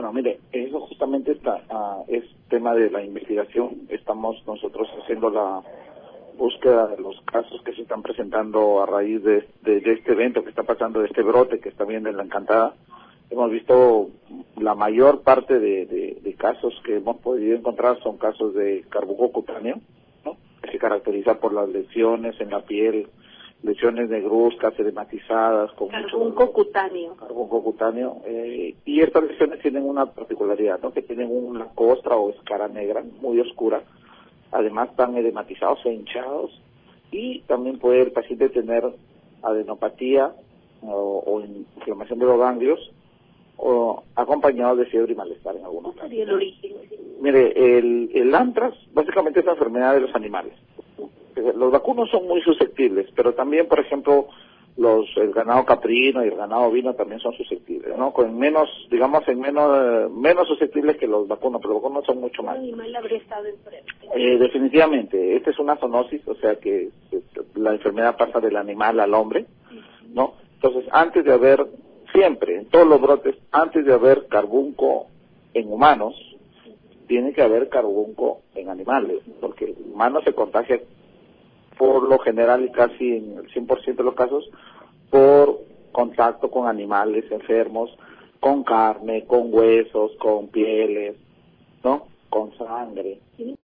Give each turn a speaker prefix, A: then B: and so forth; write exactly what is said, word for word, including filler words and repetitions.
A: Bueno, mire, eso justamente está, uh, es tema de la investigación. Estamos nosotros haciendo la búsqueda de los casos que se están presentando a raíz de, de, de este evento que está pasando, de este brote que está viendo en La Encantada. Hemos visto la mayor parte de, de, de casos que hemos podido encontrar son casos de carbunco cutáneo, ¿no? Que se caracteriza por las lesiones en la piel, lesiones negruzcas, edematizadas, con
B: carbunco
A: mucho
B: cutáneo.
A: Carbunco cutáneo. Eh, y estas lesiones tienen una particularidad, ¿no? Que tienen una costra o escara negra muy oscura. Además están edematizados e hinchados. Y también puede el paciente tener adenopatía o, o inflamación de los ganglios, o acompañado de fiebre y malestar en algunos casos.
B: ¿Cuál sería el origen?
A: Mire, el, el antrax básicamente es la enfermedad de los animales. Los vacunos son muy susceptibles, pero también, por ejemplo, los el ganado caprino y el ganado ovino también son susceptibles, ¿no? Con menos, digamos, en menos menos susceptibles que los vacunos, pero los vacunos son mucho más.
B: ¿El animal habría estado enfermo?
A: Eh, definitivamente, esta es una zoonosis, o sea que la enfermedad pasa del animal al hombre, ¿no? Entonces, antes de haber, siempre, en todos los brotes, antes de haber carbunco en humanos, tiene que haber carbunco en animales, porque el humano se contagia por lo general y casi en el cien por ciento de los casos por contacto con animales enfermos, con carne, con huesos, con pieles, ¿no? Con sangre.